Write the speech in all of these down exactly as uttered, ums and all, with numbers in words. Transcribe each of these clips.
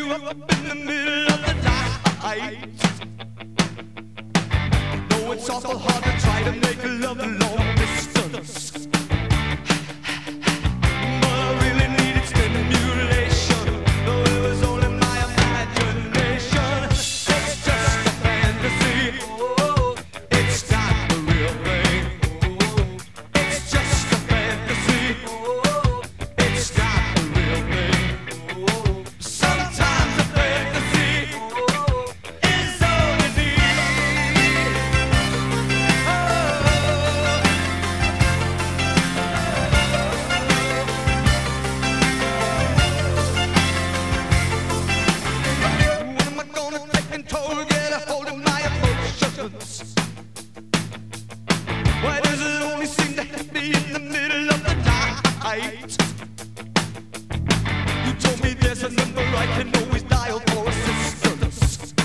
you up in the middle of the night. Though it's awful hard to try to make love long distance, but I really needed stimulation. Though it was only my imagination. It's just a fantasy. It's not the real thing. It's just a fantasy. It's not the real thing. Sometimes a fantasy is all you need. When am I gonna take control, get a hold of my emotions? Why does it only seem to hit me in the middle of the night? You told me there's a number I can always dial for assistance.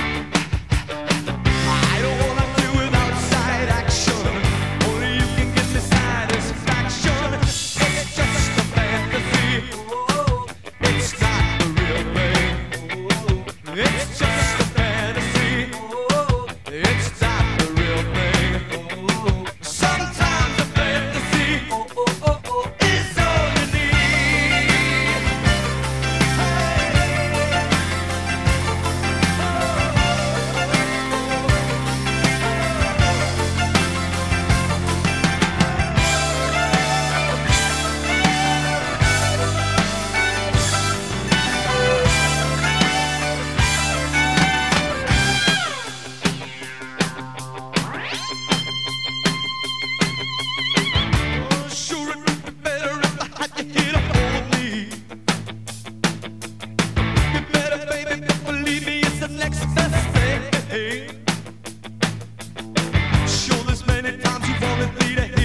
I don't wanna do with outside action. Only you can give me satisfaction. It's just a fantasy. It's not the real thing. It's just a fantasy. It's not the real thing. Sometimes a fantasy is all you need. Oh, sure it would be better if I had you here to hold me. Be better, baby, but believe me, it's the next best thing. Sure, there's many times you wanted me to hear